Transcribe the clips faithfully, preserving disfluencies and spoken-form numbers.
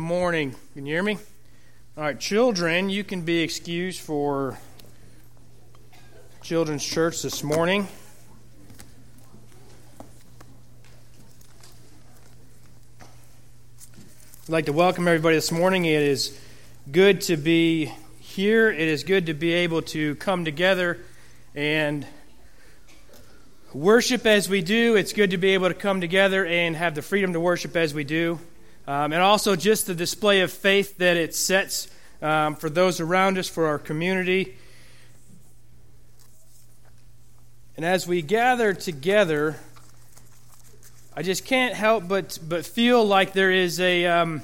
morning. Can you hear me? All right, children, you can be excused for children's church this morning. I'd like to welcome everybody this morning. It is good to be here. It is good to be able to come together and worship as we do. It's good to be able to come together and have the freedom to worship as we do. Um, and also just the display of faith that it sets um, for those around us, for our community. And as we gather together, I just can't help but but feel like there is a... Um,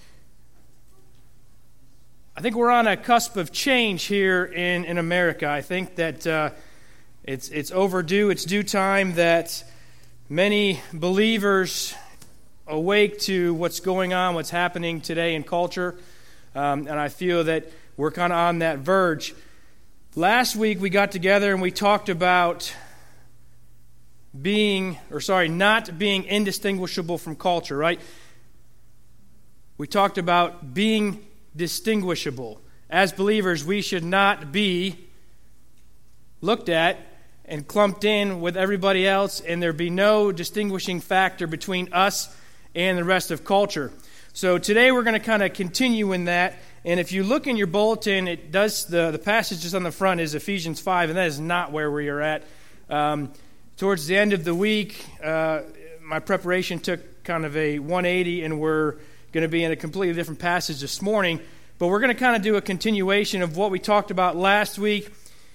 I think we're on a cusp of change here in, in America. I think that uh, it's it's overdue. It's due time that many believers awake to what's going on, what's happening today in culture. Um, and I feel that we're kind of on that verge. Last week we got together and we talked about being, or sorry, not being indistinguishable from culture, right? We talked about being distinguishable. As believers, we should not be looked at and clumped in with everybody else, and there be no distinguishing factor between us and the rest of culture. So today we're going to kind of continue in that. And if you look in your bulletin, it does the, the passage just on the front is Ephesians five, and that is not where we are at. Um, towards the end of the week, uh, my preparation took kind of a one eighty, and we're going to be in a completely different passage this morning. But we're going to kind of do a continuation of what we talked about last week.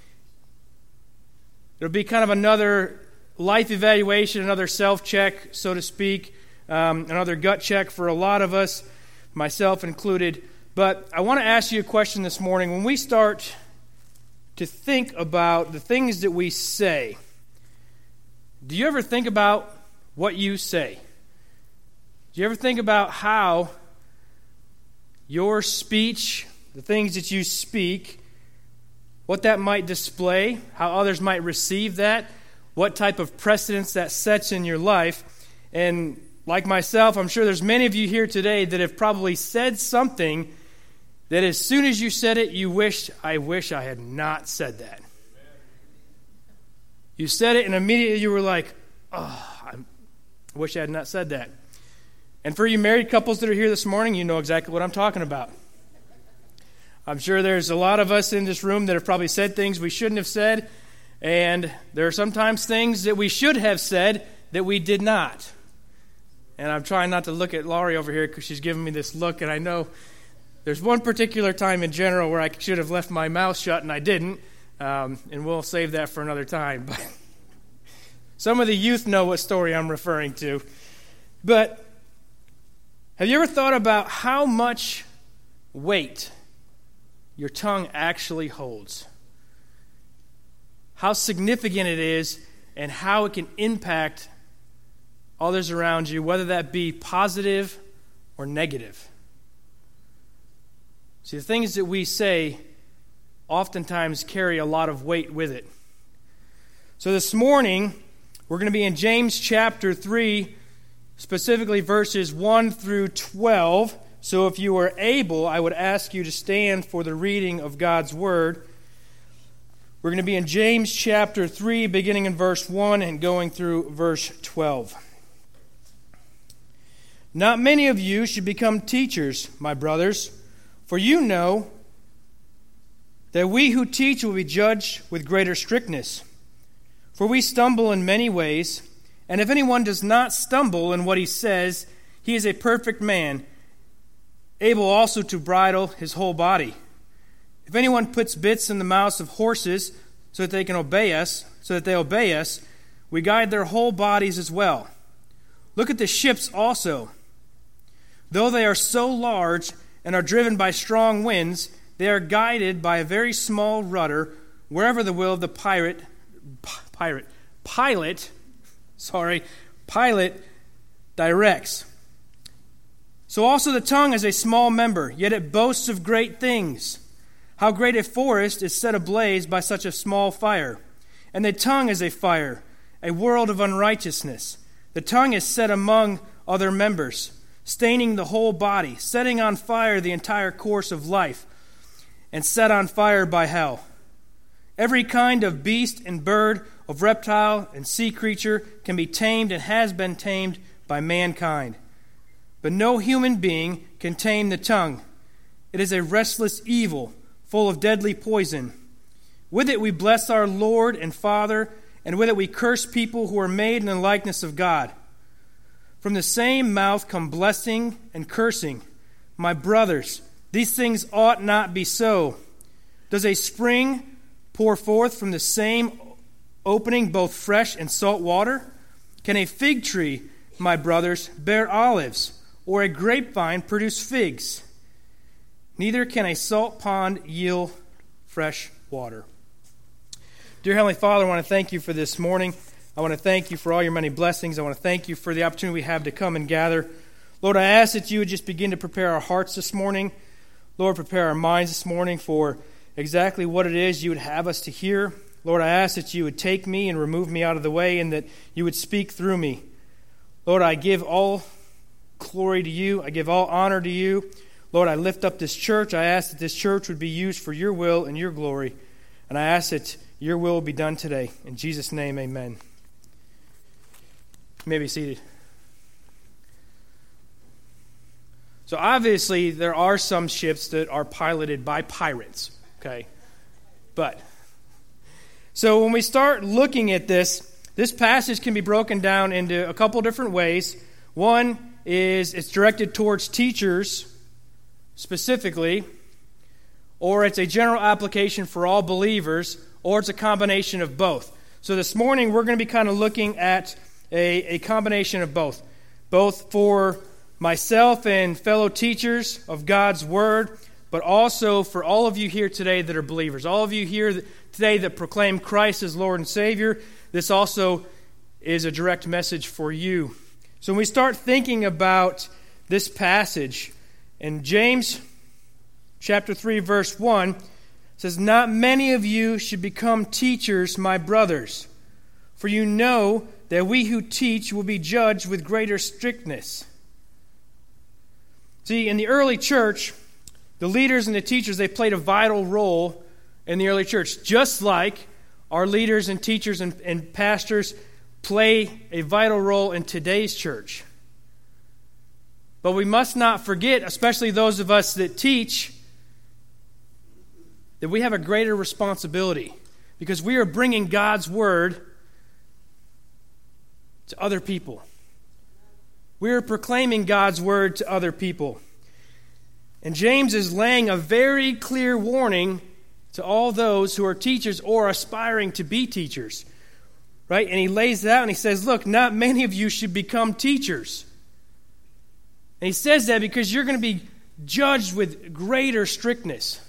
It'll be kind of another life evaluation, another self-check, so to speak. Um, another gut check for a lot of us, myself included. But I want to ask you a question this morning. When we start to think about the things that we say, do you ever think about what you say? Do you ever think about how your speech, the things that you speak, what that might display, how others might receive that, what type of precedence that sets in your life? And like myself, I'm sure there's many of you here today that have probably said something that as soon as you said it, you wished, I wish I had not said that. You said it and immediately you were like, oh, I wish I had not said that. And for you married couples that are here this morning, you know exactly what I'm talking about. I'm sure there's a lot of us in this room that have probably said things we shouldn't have said, and there are sometimes things that we should have said that we did not. And I'm trying not to look at Laurie over here because she's giving me this look, and I know there's one particular time in general where I should have left my mouth shut and I didn't, um, and we'll save that for another time. But some of the youth know what story I'm referring to. But have you ever thought about how much weight your tongue actually holds? How significant it is and how it can impact others around you, whether that be positive or negative. See, the things that we say oftentimes carry a lot of weight with it. So this morning, we're going to be in James chapter three, specifically verses one through twelve. So if you are able, I would ask you to stand for the reading of God's Word. We're going to be in James chapter three, beginning in verse one and going through verse twelve. Not many of you should become teachers, my brothers, for you know that we who teach will be judged with greater strictness. For we stumble in many ways, and if anyone does not stumble in what he says, he is a perfect man, able also to bridle his whole body. If anyone puts bits in the mouths of horses so that they can obey us, so that they obey us, we guide their whole bodies as well. Look at the ships also. Though they are so large and are driven by strong winds, they are guided by a very small rudder wherever the will of the pirate, pirate, pilot, sorry, pilot directs. So also the tongue is a small member, yet it boasts of great things. How great a forest is set ablaze by such a small fire. And the tongue is a fire, a world of unrighteousness. The tongue is set among other members, staining the whole body, setting on fire the entire course of life, and set on fire by hell. Every kind of beast and bird, of reptile and sea creature can be tamed and has been tamed by mankind. But no human being can tame the tongue. It is a restless evil, full of deadly poison. With it we bless our Lord and Father, and with it we curse people who are made in the likeness of God. From the same mouth come blessing and cursing. My brothers, these things ought not be so. Does a spring pour forth from the same opening both fresh and salt water? Can a fig tree, my brothers, bear olives, or a grapevine produce figs? Neither can a salt pond yield fresh water. Dear Heavenly Father, I want to thank you for this morning. I want to thank you for all your many blessings. I want to thank you for the opportunity we have to come and gather. Lord, I ask that you would just begin to prepare our hearts this morning. Lord, prepare our minds this morning for exactly what it is you would have us to hear. Lord, I ask that you would take me and remove me out of the way and that you would speak through me. Lord, I give all glory to you. I give all honor to you. Lord, I lift up this church. I ask that this church would be used for your will and your glory. And I ask that your will be done today. In Jesus' name, amen. You may be seated. So obviously, there are some ships that are piloted by pirates, okay? But, so when we start looking at this, this passage can be broken down into a couple different ways. One is it's directed towards teachers specifically, or it's a general application for all believers, or it's a combination of both. So this morning we're going to be kind of looking at a, a combination of both. Both for myself and fellow teachers of God's Word, but also for all of you here today that are believers. All of you here today that proclaim Christ as Lord and Savior, this also is a direct message for you. So when we start thinking about this passage, in James chapter three, verse one, it says, "Not many of you should become teachers, my brothers, for you know that we who teach will be judged with greater strictness." See, in the early church, the leaders and the teachers, they played a vital role in the early church, just like our leaders and teachers and, and pastors play a vital role in today's church. But we must not forget, especially those of us that teach, that we have a greater responsibility because we are bringing God's Word to other people. We are proclaiming God's Word to other people. And James is laying a very clear warning to all those who are teachers or aspiring to be teachers. Right? And he lays it out and he says, look, not many of you should become teachers. And he says that because you're going to be judged with greater strictness.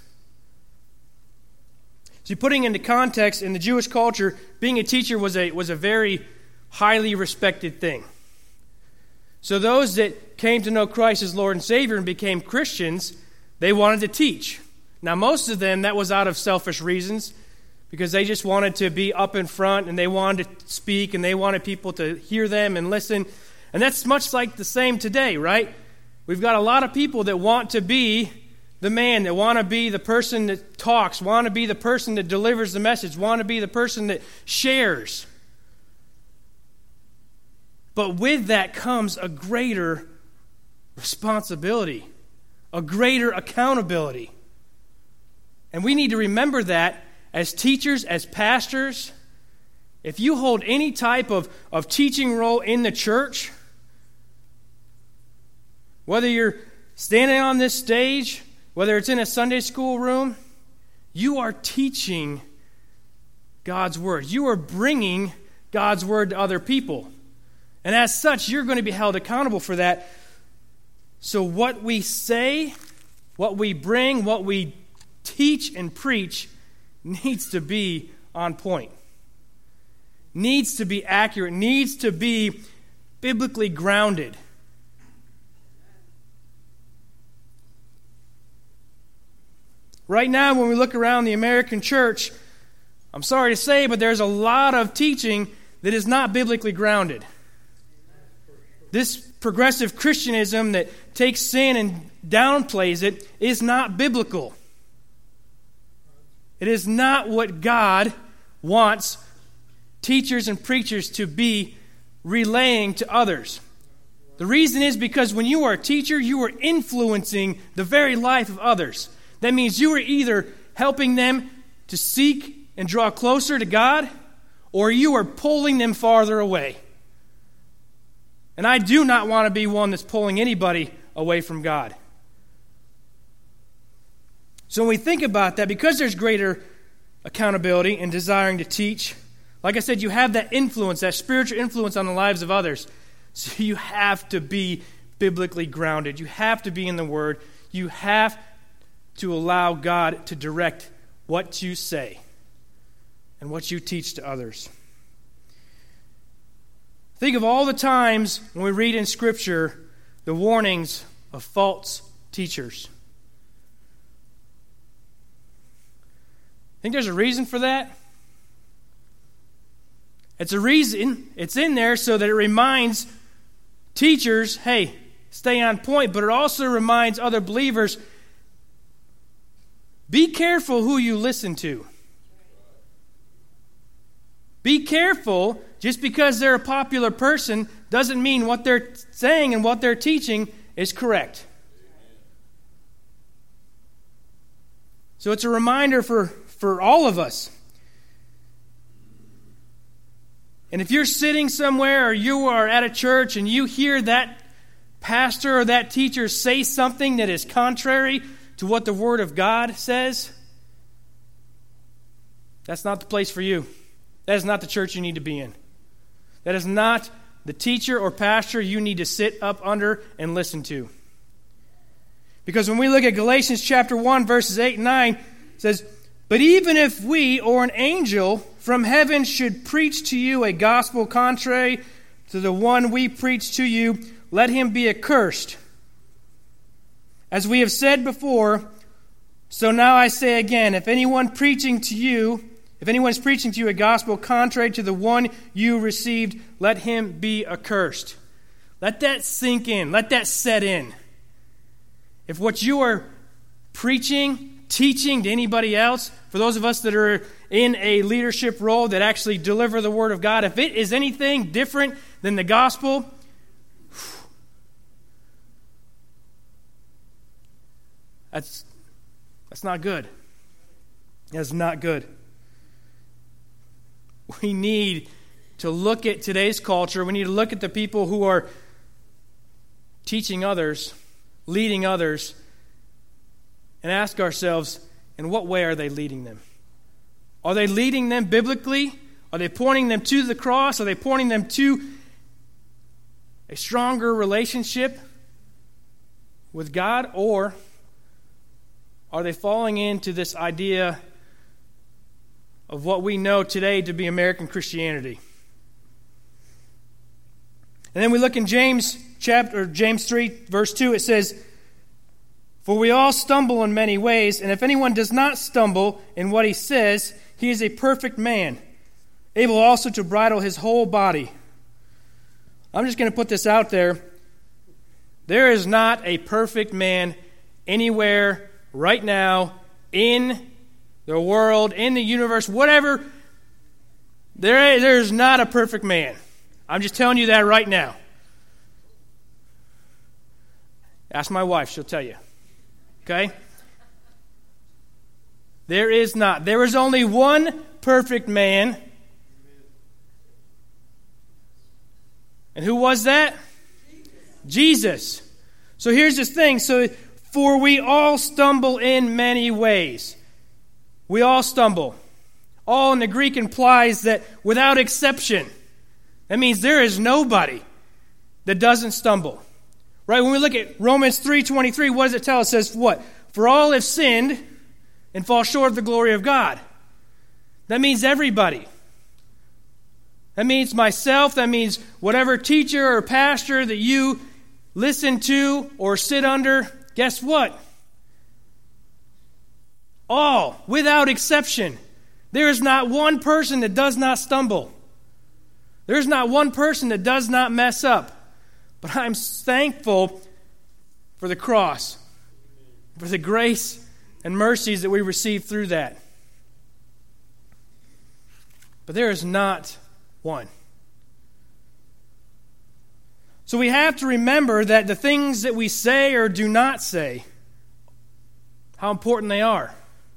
So putting into context, in the Jewish culture, being a teacher was a was a very highly respected thing. So those that came to know Christ as Lord and Savior and became Christians, they wanted to teach. Now most of them, that was out of selfish reasons, because they just wanted to be up in front and they wanted to speak and they wanted people to hear them and listen. And that's much like the same today, right? We've got a lot of people that want to be the man, that want to be the person that talks, want to be the person that delivers the message, want to be the person that shares. But with that comes a greater responsibility, a greater accountability. And we need to remember that as teachers, as pastors. If you hold any type of, of teaching role in the church, whether you're standing on this stage, whether it's in a Sunday school room, you are teaching God's Word. You are bringing God's Word to other people. And as such, you're going to be held accountable for that. So what we say, what we bring, what we teach and preach needs to be on point. Needs to be accurate. Needs to be biblically grounded. Right now, when we look around the American church, I'm sorry to say, but there's a lot of teaching that is not biblically grounded. This progressive Christianism that takes sin and downplays it is not biblical. It is not what God wants teachers and preachers to be relaying to others. The reason is because when you are a teacher, you are influencing the very life of others. That means you are either helping them to seek and draw closer to God, or you are pulling them farther away. And I do not want to be one that's pulling anybody away from God. So when we think about that, because there's greater accountability in desiring to teach, like I said, you have that influence, that spiritual influence on the lives of others. So you have to be biblically grounded. You have to be in the Word. You have to allow God to direct what you say and what you teach to others. Think of all the times when we read in Scripture the warnings of false teachers. Think there's a reason for that? It's a reason. It's in there so that it reminds teachers, hey, stay on point, but it also reminds other believers, be careful who you listen to. Be careful. Just because they're a popular person doesn't mean what they're saying and what they're teaching is correct. So it's a reminder for, for all of us. And if you're sitting somewhere or you are at a church and you hear that pastor or that teacher say something that is contrary to what the Word of God says, that's not the place for you. That is not the church you need to be in. That is not the teacher or pastor you need to sit up under and listen to. Because when we look at Galatians chapter one, verses eight and nine, it says, "But even if we or an angel from heaven should preach to you a gospel contrary to the one we preach to you, let him be accursed. As we have said before, so now I say again, if anyone preaching to you, if anyone is preaching to you a gospel contrary to the one you received, let him be accursed." Let that sink in. Let that set in. If what you are preaching, teaching to anybody else, for those of us that are in a leadership role that actually deliver the Word of God, if it is anything different than the gospel, that's, that's not good. That's not good. We need to look at today's culture. We need to look at the people who are teaching others, leading others, and ask ourselves, in what way are they leading them? Are they leading them biblically? Are they pointing them to the cross? Are they pointing them to a stronger relationship with God? Or are they falling into this idea of what we know today to be American Christianity? And then we look in James chapter James three, verse two, it says, "For we all stumble in many ways, and if anyone does not stumble in what he says, he is a perfect man, able also to bridle his whole body." I'm just going to put this out there. There is not a perfect man anywhere right now in the world, in the universe, whatever. There, there's not a perfect man. I'm just telling you that right now. Ask my wife, she'll tell you. Okay? There is not. There is only one perfect man. And who was that? Jesus. So here's this thing. So, for we all stumble in many ways. We all stumble. All in the Greek implies that without exception. That means there is nobody that doesn't stumble. Right? When we look at Romans three twenty-three, what does it tell us? It says what? For all have sinned and fall short of the glory of God. That means everybody. That means myself. That means whatever teacher or pastor that you listen to or sit under. Guess what? All, without exception. There is not one person that does not stumble. There is not one person that does not mess up. But I'm thankful for the cross, for the grace and mercies that we receive through that. But there is not one. So we have to remember that the things that we say or do not say, how important they are.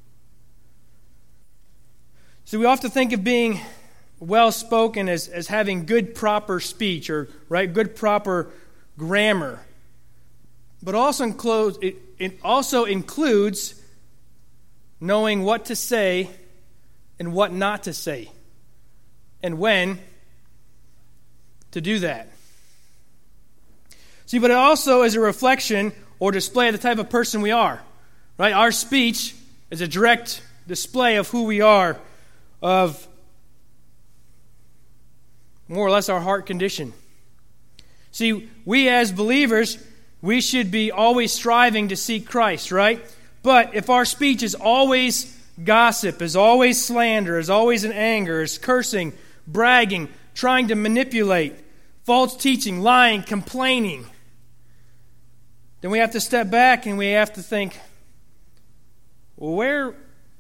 So we often think of being well-spoken as, as having good, proper speech or right, good, proper grammar. But also includes, it, it also includes knowing what to say and what not to say, and when to do that. See, but it also is a reflection or display of the type of person we are. Right? Our speech is a direct display of who we are, of more or less our heart condition. See, we as believers, we should be always striving to seek Christ, right? But if our speech is always gossip, is always slander, is always in anger, is cursing, bragging, trying to manipulate, false teaching, lying, complaining, then we have to step back and we have to think, well, where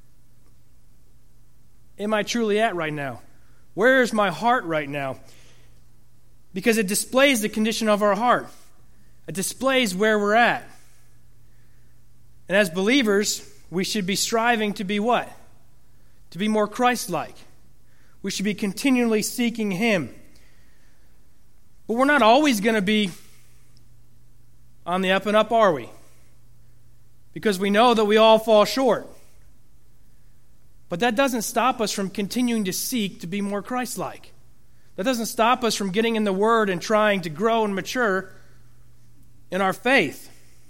am I truly at right now? Where is my heart right now? Because it displays the condition of our heart. It displays where we're at. And as believers, we should be striving to be what? To be more Christ-like. We should be continually seeking Him. But we're not always going to be on the up and up, are we? Because we know that we all fall short. But that doesn't stop us from continuing to seek to be more Christ-like. That doesn't stop us from getting in the Word and trying to grow and mature in our faith.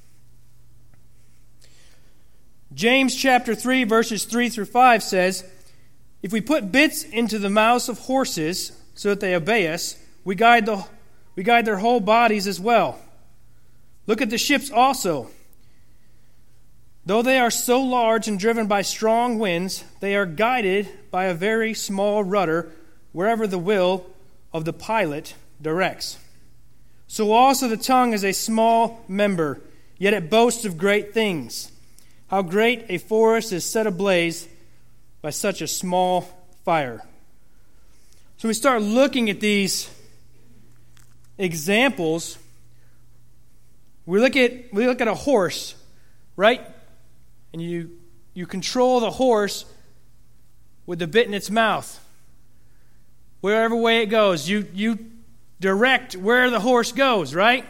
James chapter three, verses three through five says, if we put bits into the mouths of horses so that they obey us, we guide the we guide their whole bodies as well. Look at the ships also. Though they are so large and driven by strong winds, they are guided by a very small rudder wherever the will of the pilot directs. So also the tongue is a small member, yet it boasts of great things. How great a forest is set ablaze by such a small fire. So we start looking at these examples. We look at we look at a horse, right? And you you control the horse with the bit in its mouth. Wherever way it goes, you you direct where the horse goes, right?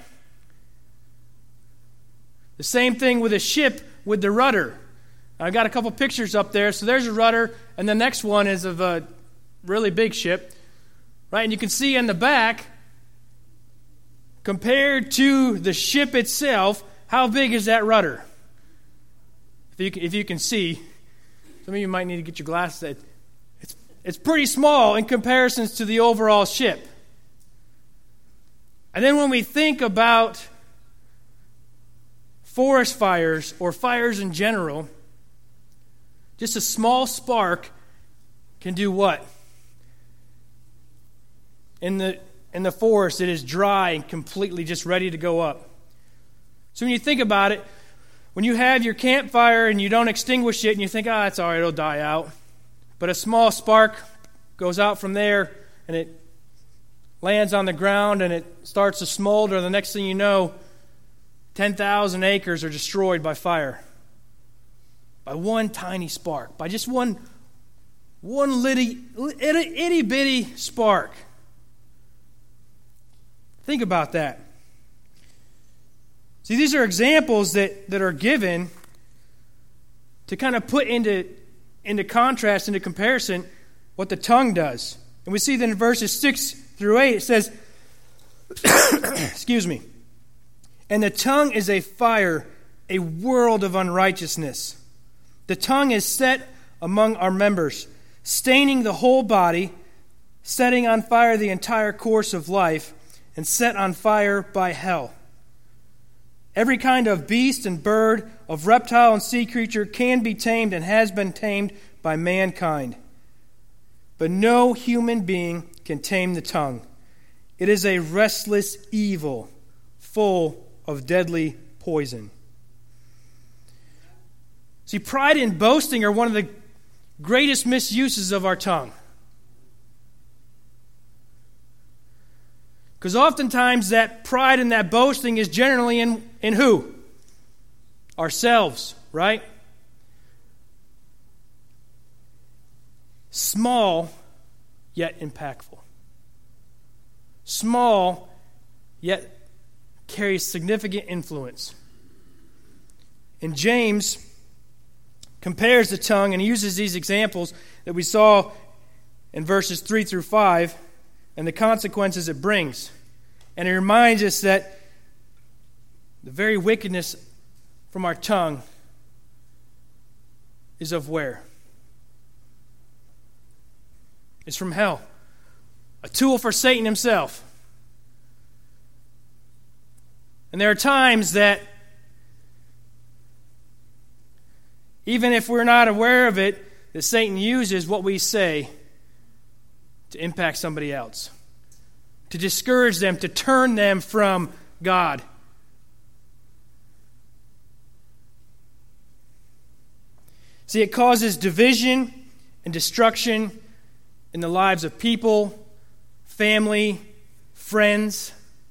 The same thing with a ship with the rudder. I've got a couple pictures up there. So there's a rudder, and the next one is of a really big ship, right? And you can see in the back, compared to the ship itself, how big is that rudder? If you can, if you can see, some of you might need to get your glasses. It's it's pretty small in comparison to the overall ship. And then when we think about forest fires or fires in general, just a small spark can do what? In the in the forest, it is dry and completely just ready to go up. So when you think about it, when you have your campfire and you don't extinguish it and you think, ah, oh, it's all right, it'll die out. But a small spark goes out from there and it lands on the ground and it starts to smolder. The next thing you know, ten thousand acres are destroyed by fire. By one tiny spark. By just one, one litty, itty, itty bitty spark. Think about that. See, these are examples that, that are given to kind of put into, into contrast, into comparison, what the tongue does. And we see that in verses six through eight, it says, excuse me, and the tongue is a fire, a world of unrighteousness. The tongue is set among our members, staining the whole body, setting on fire the entire course of life, and set on fire by hell. Every kind of beast and bird, of reptile and sea creature can be tamed and has been tamed by mankind. But no human being can tame the tongue. It is a restless evil, full of deadly poison. See, pride and boasting are one of the greatest misuses of our tongue. Because oftentimes that pride and that boasting is generally in, in who? Ourselves, right? Small, yet impactful. Small, yet carries significant influence. And James compares the tongue, and he uses these examples that we saw in verses three through five and the consequences it brings. And he reminds us that the very wickedness from our tongue is of where? It's from hell. A tool for Satan himself. And there are times that even if we're not aware of it, that Satan uses what we say to impact somebody else, to discourage them, to turn them from God. See, it causes division and destruction in the lives of people, family, friends.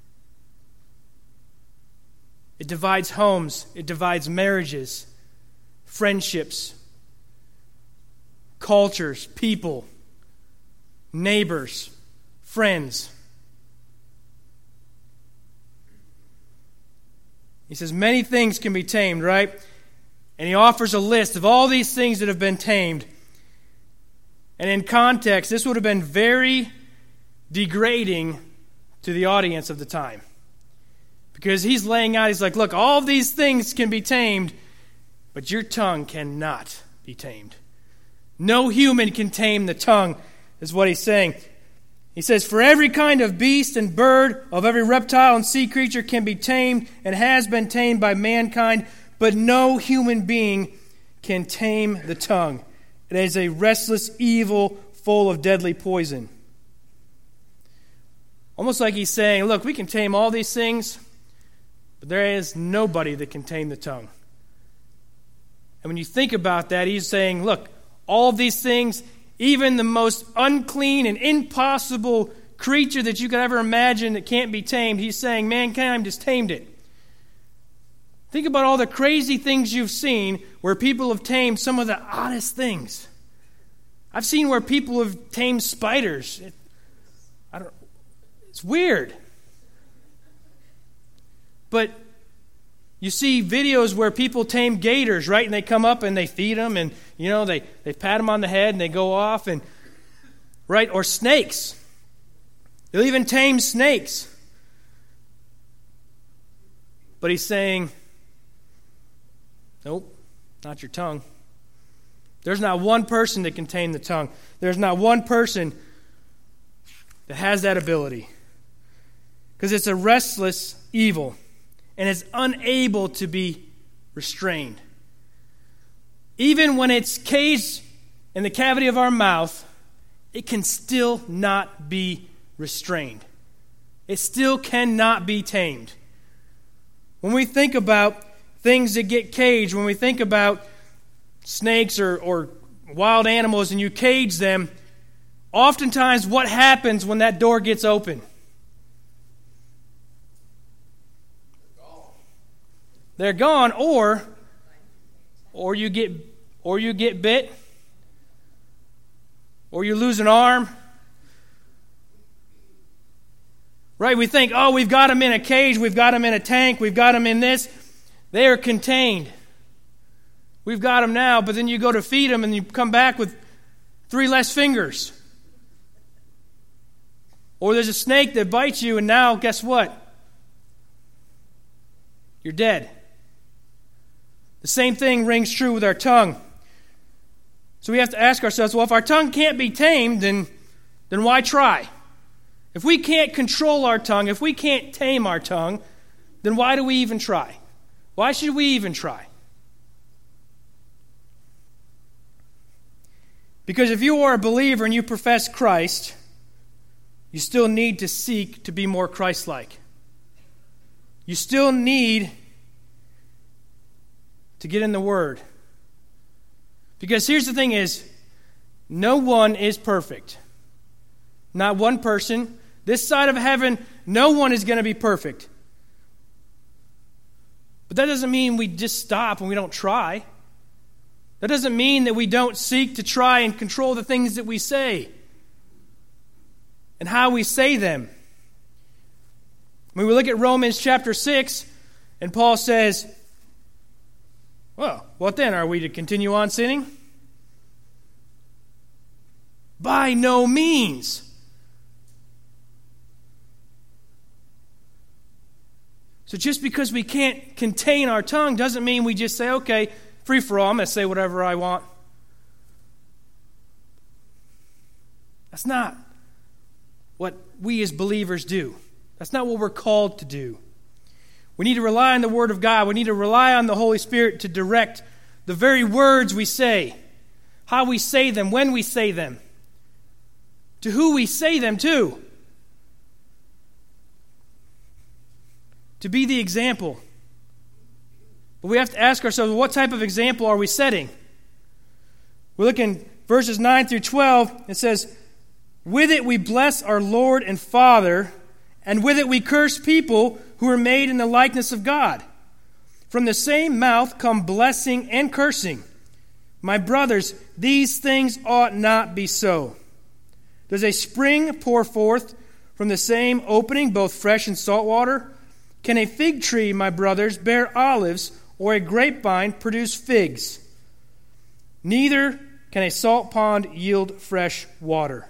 It divides homes. It divides marriages, friendships, cultures, people, neighbors, friends. He says many things can be tamed, right? And he offers a list of all these things that have been tamed. And in context, this would have been very degrading to the audience of the time. Because he's laying out, he's like, look, all these things can be tamed, but your tongue cannot be tamed. No human can tame the tongue, is what he's saying. He says, for every kind of beast and bird, of every reptile and sea creature can be tamed and has been tamed by mankind, but no human being can tame the tongue. It is a restless evil full of deadly poison. Almost like he's saying, look, we can tame all these things, but there is nobody that can tame the tongue. And when you think about that, he's saying, look, all of these things, even the most unclean and impossible creature that you could ever imagine that can't be tamed, he's saying mankind has tamed it. Think about all the crazy things you've seen where people have tamed some of the oddest things. I've seen where people have tamed spiders. It, I don't. It's weird. But you see videos where people tame gators, right? And they come up and they feed them, and you know they, they pat them on the head and they go off, and right? Or snakes. They'll even tame snakes. But he's saying, nope, not your tongue. There's not one person that can tame the tongue. There's not one person that has that ability. Because it's a restless evil. And it's unable to be restrained. Even when it's caged in the cavity of our mouth, it can still not be restrained. It still cannot be tamed. When we think about things that get caged, when we think about snakes or, or wild animals and you cage them, oftentimes what happens when that door gets open? They're gone, or or you get or you get bit, or you lose an arm. Right? We think, oh, we've got them in a cage, we've got them in a tank, we've got them in this. They are contained. We've got them now, but then you go to feed them and you come back with three less fingers. Or there's a snake that bites you, and now, guess what? You're dead. The same thing rings true with our tongue. So we have to ask ourselves, well, if our tongue can't be tamed, then, then why try? If we can't control our tongue, if we can't tame our tongue, then why do we even try? Why should we even try? Because if you are a believer and you profess Christ, you still need to seek to be more Christ-like. you still need to get in the Word. Because here's the thing is, no one is perfect. Not one person. This side of heaven, no one is going to be perfect. But that doesn't mean we just stop and we don't try. That doesn't mean that we don't seek to try and control the things that we say and how we say them. When we look at Romans chapter six, and Paul says, well, what then? Are we to continue on sinning? By no means. So just because we can't contain our tongue doesn't mean we just say, okay, free for all, I'm going to say whatever I want. That's not what we as believers do. That's not what we're called to do. We need to rely on the Word of God. We need to rely on the Holy Spirit to direct the very words we say, how we say them, when we say them, to who we say them to. To be the example. But we have to ask ourselves, what type of example are we setting? We look in verses nine through twelve. It says, with it we bless our Lord and Father, and with it we curse people who are made in the likeness of God. From the same mouth come blessing and cursing. My brothers, these things ought not be so. Does a spring pour forth from the same opening both fresh and salt water? Can a fig tree, my brothers, bear olives, or a grapevine produce figs? Neither can a salt pond yield fresh water.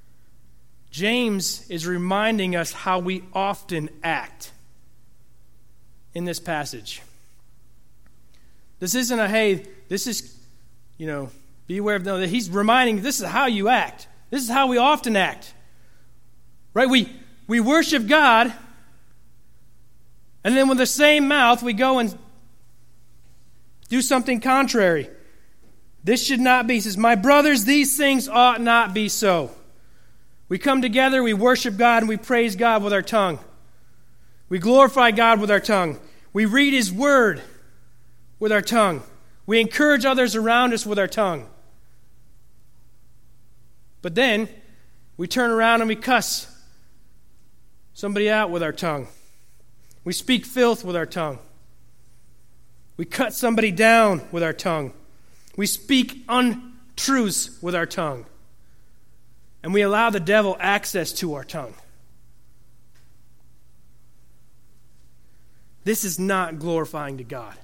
James is reminding us how we often act in this passage. This isn't a, hey, this is, you know, beware of, no, he's reminding, this is how you act. This is how we often act. Right? We, we worship God, and then with the same mouth, we go and do something contrary. This should not be. He says, my brothers, these things ought not be so. We come together, we worship God, and we praise God with our tongue. We glorify God with our tongue. We read His Word with our tongue. We encourage others around us with our tongue. But then, we turn around and we cuss somebody out with our tongue. We speak filth with our tongue. We cut somebody down with our tongue. We speak untruths with our tongue. And we allow the devil access to our tongue. This is not glorifying to God.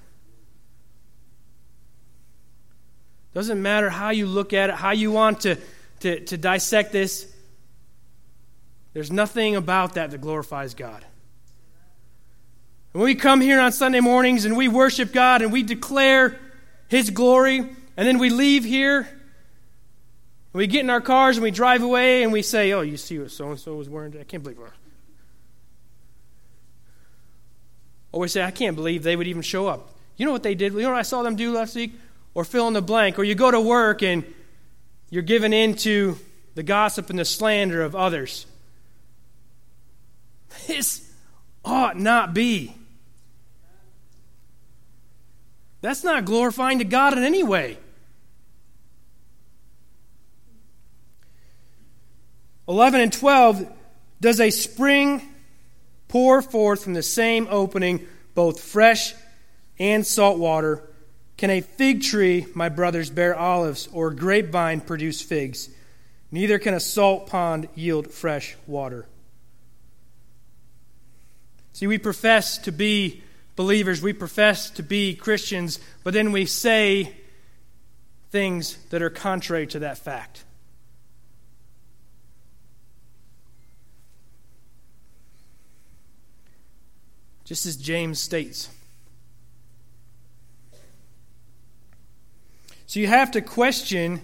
Doesn't matter how you look at it, how you want to, to, to dissect this. There's nothing about that that glorifies God. When we come here on Sunday mornings and we worship God and we declare His glory, and then we leave here, and we get in our cars and we drive away and we say, oh, you see what so-and-so was wearing? I can't believe it. Or we say, I can't believe they would even show up. You know what they did? You know what I saw them do last week? Or fill in the blank. Or you go to work and you're given into the gossip and the slander of others. This ought not be. That's not glorifying to God in any way. eleven and twelve, does a spring pour forth from the same opening both fresh and salt water? Can a fig tree, my brothers, bear olives, or a grapevine produce figs? Neither can a salt pond yield fresh water. See, we profess to be believers, we profess to be Christians, but then we say things that are contrary to that fact. Just as James states. So you have to question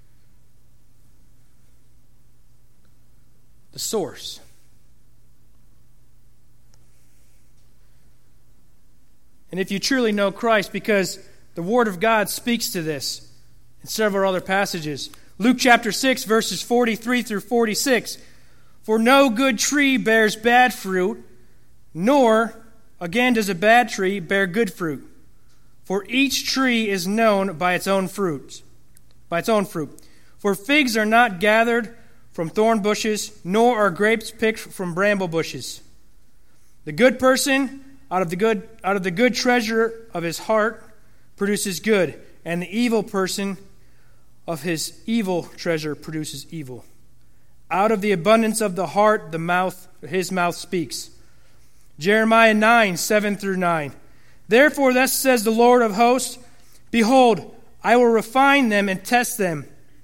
the source. And if you truly know Christ, because the Word of God speaks to this in several other passages. Luke chapter six, verses forty-three through forty-six. For no good tree bears bad fruit, nor again does a bad tree bear good fruit. For each tree is known by its own fruits, by its own fruit. For figs are not gathered from thorn bushes, nor are grapes picked from bramble bushes. The good person out of the good out of the good treasure of his heart produces good, and the evil person of his evil treasure produces evil. Out of the abundance of the heart, the mouth, his mouth speaks. Jeremiah nine, seven through nine. Therefore, thus says the Lord of hosts, behold, I will refine them and test them.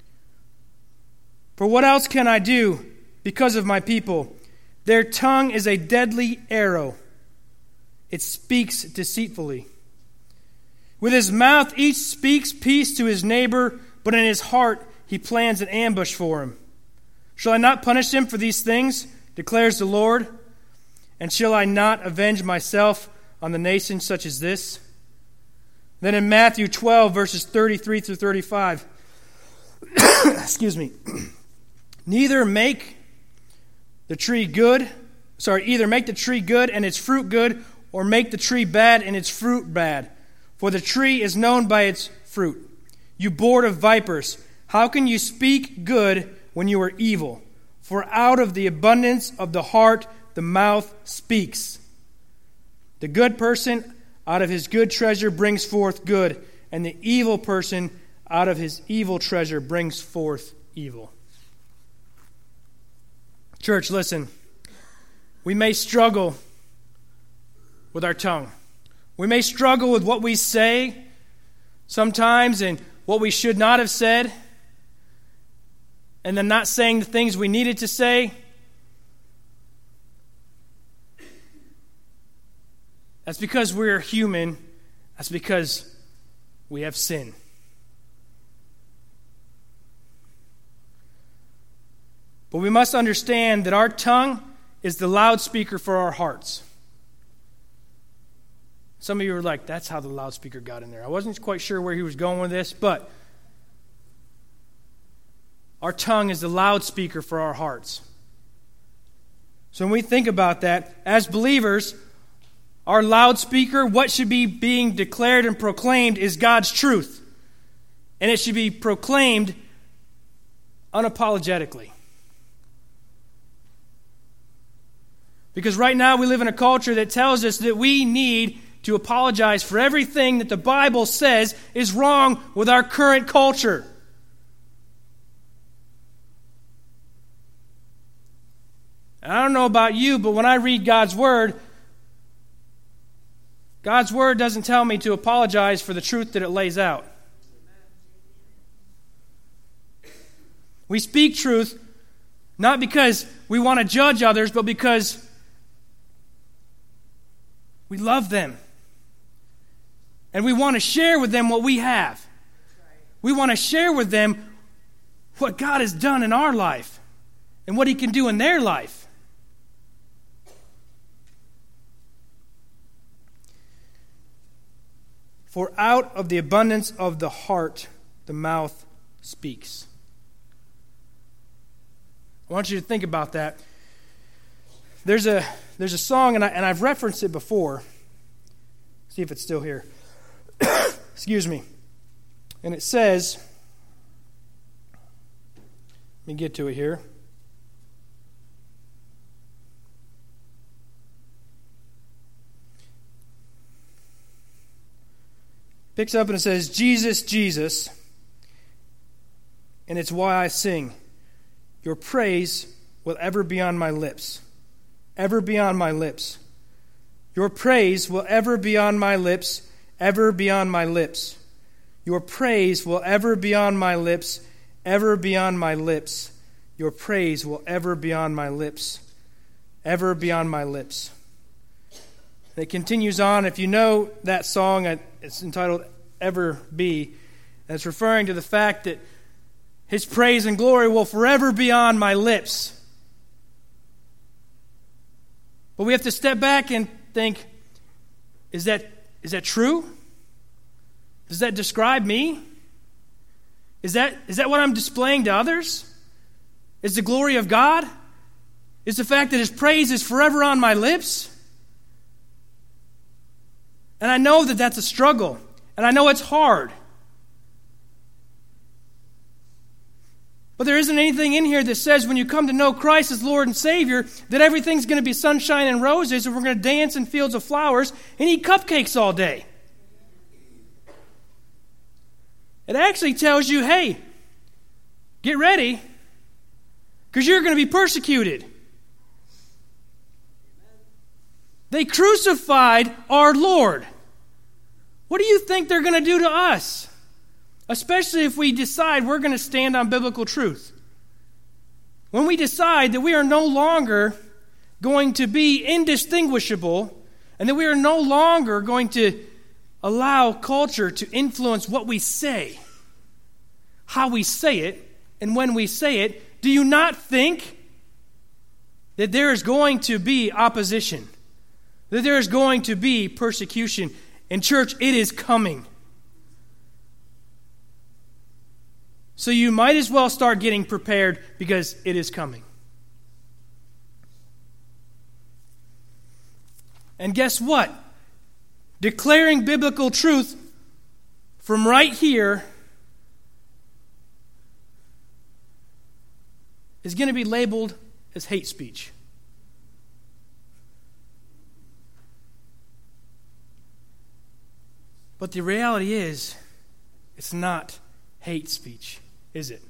For what else can I do because of my people? Their tongue is a deadly arrow. It speaks deceitfully. With his mouth each speaks peace to his neighbor, but in his heart he plans an ambush for him. Shall I not punish him for these things, declares the Lord? And shall I not avenge myself on the nation such as this? Then in Matthew twelve, verses thirty-three through thirty-five, excuse me, neither make the tree good, sorry, either make the tree good and its fruit good, or make the tree bad and its fruit bad. For the tree is known by its fruit. You board of vipers, how can you speak good when you are evil? For out of the abundance of the heart the mouth speaks. The good person out of his good treasure brings forth good, and the evil person out of his evil treasure brings forth evil. Church, listen. We may struggle with our tongue. We may struggle with what we say sometimes and what we should not have said, and then not saying the things we needed to say. That's because we're human. That's because we have sin. But we must understand that our tongue is the loudspeaker for our hearts. Some of you are like, that's how the loudspeaker got in there. I wasn't quite sure where he was going with this, but our tongue is the loudspeaker for our hearts. So when we think about that, as believers, our loudspeaker, what should be being declared and proclaimed is God's truth. And it should be proclaimed unapologetically. Because right now we live in a culture that tells us that we need to apologize for everything that the Bible says is wrong with our current culture. And I don't know about you, but when I read God's Word, God's Word doesn't tell me to apologize for the truth that it lays out. We speak truth not because we want to judge others, but because we love them. And we want to share with them what we have. We want to share with them what God has done in our life and what He can do in their life. For out of the abundance of the heart, the mouth speaks. I want you to think about that. There's a there's a song, and, I, and I've referenced it before. See if it's still here. Excuse me. And it says, let me get to it here. Picks up and it says, Jesus, Jesus, and it's why I sing. Your praise will ever be on my lips. Ever be on my lips. Your praise will ever be on my lips. Ever be on my lips. Your praise will ever be on my lips. Ever be on my lips. Your praise will ever be on my lips. Ever be on my lips. It continues on. If you know that song, it's entitled Ever Be. And it's referring to the fact that His praise and glory will forever be on my lips. But we have to step back and think, is that is that true? Does that describe me? Is that is that what I'm displaying to others? Is the glory of God? Is the fact that His praise is forever on my lips? And I know that that's a struggle. And I know it's hard. But there isn't anything in here that says when you come to know Christ as Lord and Savior that everything's going to be sunshine and roses and we're going to dance in fields of flowers and eat cupcakes all day. It actually tells you, hey, get ready because you're going to be persecuted. They crucified our Lord. What do you think they're going to do to us? Especially if we decide we're going to stand on biblical truth. When we decide that we are no longer going to be indistinguishable and that we are no longer going to allow culture to influence what we say, how we say it, and when we say it, do you not think that there is going to be opposition? That there is going to be persecution? And church, it is coming. So you might as well start getting prepared because it is coming. And guess what? Declaring biblical truth from right here is going to be labeled as hate speech. But the reality is, it's not hate speech, is it?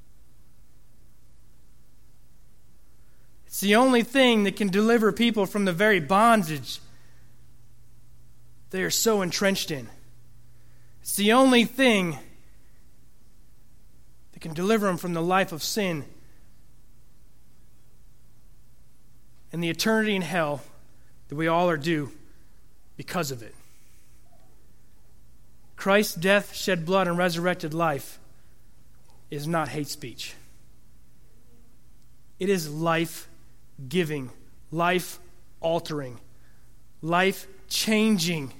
It's the only thing that can deliver people from the very bondage they are so entrenched in. It's the only thing that can deliver them from the life of sin and the eternity in hell that we all are due because of it. Christ's death, shed blood, and resurrected life is not hate speech. It is life-giving, life-altering, life-changing.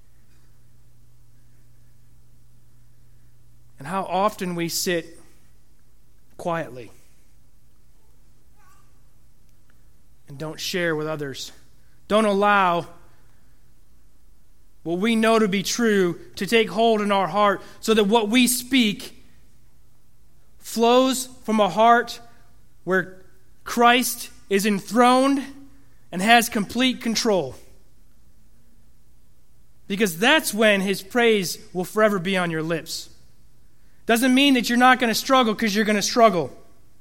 And how often we sit quietly and don't share with others. Don't allow what we know to be true to take hold in our heart so that what we speak flows from a heart where Christ is enthroned and has complete control. Because that's when His praise will forever be on your lips. Doesn't mean that you're not going to struggle, because you're going to struggle.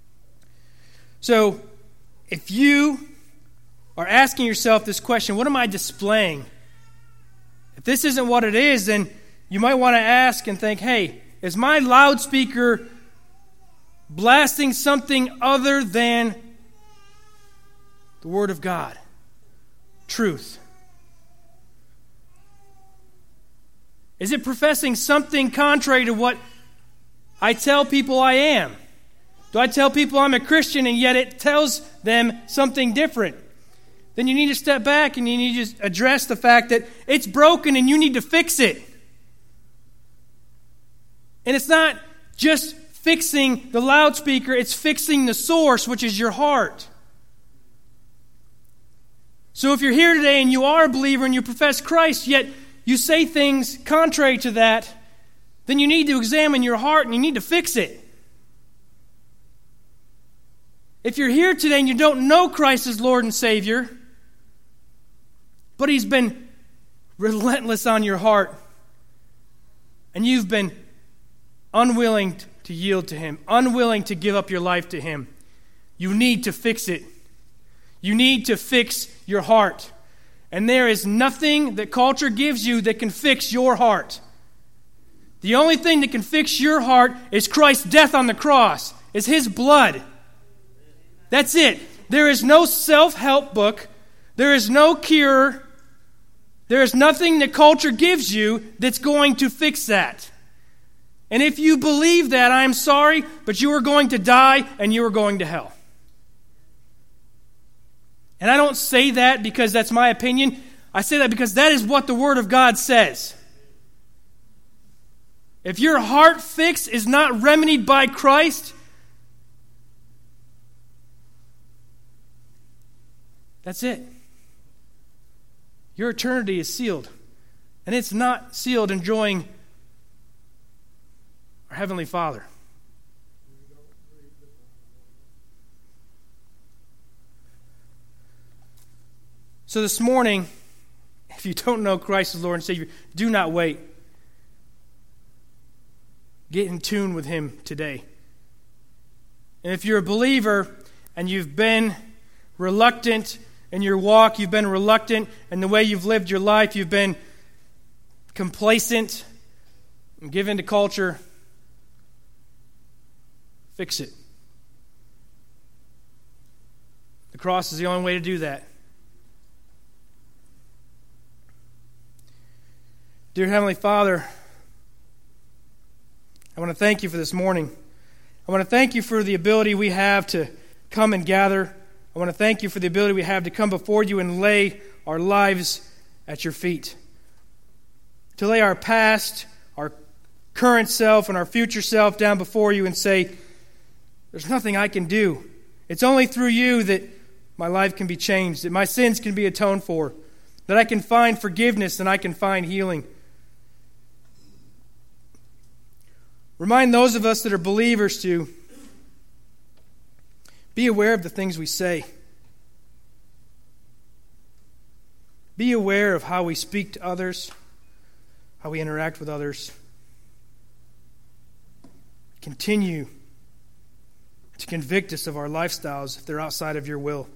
So, if you are asking yourself this question, what am I displaying? If this isn't what it is, then you might want to ask and think, hey, is my loudspeaker blasting something other than the Word of God? Truth. Is it professing something contrary to what I tell people I am? Do I tell people I'm a Christian and yet it tells them something different? Then you need to step back and you need to address the fact that it's broken and you need to fix it. And it's not just fixing the loudspeaker, it's fixing the source, which is your heart. So if you're here today and you are a believer and you profess Christ, yet you say things contrary to that, then you need to examine your heart and you need to fix it. If you're here today and you don't know Christ as Lord and Savior, but He's been relentless on your heart, and you've been unwilling to yield to Him, unwilling to give up your life to Him, you need to fix it. You need to fix your heart. And there is nothing that culture gives you that can fix your heart. The only thing that can fix your heart is Christ's death on the cross, is His blood. That's it. There is no self-help book. There is no cure. There is nothing that culture gives you that's going to fix that. And if you believe that, I'm sorry, but you are going to die and you are going to hell. And I don't say that because that's my opinion. I say that because that is what the Word of God says. If your heart fix is not remedied by Christ, that's it. Your eternity is sealed. And it's not sealed enjoying our Heavenly Father. So this morning, if you don't know Christ as Lord and Savior, do not wait. Get in tune with Him today. And if you're a believer and you've been reluctant in your walk, you've been reluctant in the way you've lived your life, you've been complacent and given to culture, fix it. The cross is the only way to do that. Dear Heavenly Father, I want to thank you for this morning. I want to thank you for the ability we have to come and gather. I want to thank you for the ability we have to come before you and lay our lives at your feet. To lay our past, our current self, and our future self down before you and say, there's nothing I can do. It's only through you that my life can be changed, that my sins can be atoned for, that I can find forgiveness and I can find healing. Remind those of us that are believers to be aware of the things we say. Be aware of how we speak to others, how we interact with others. Continue to convict us of our lifestyles if they're outside of your will.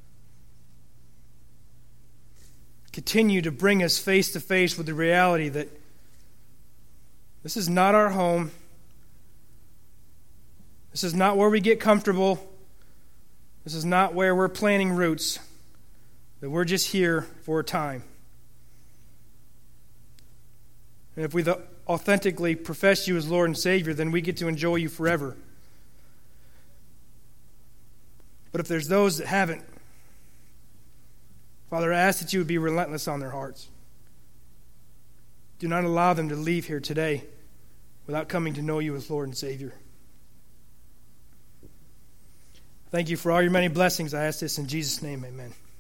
Continue to bring us face to face with the reality that this is not our home. This is not where we get comfortable. This is not where we're planting roots. That we're just here for a time. And if we authentically profess you as Lord and Savior, then we get to enjoy you forever. But if there's those that haven't, Father, I ask that you would be relentless on their hearts. Do not allow them to leave here today without coming to know you as Lord and Savior. Thank you for all your many blessings. I ask this in Jesus' name, amen.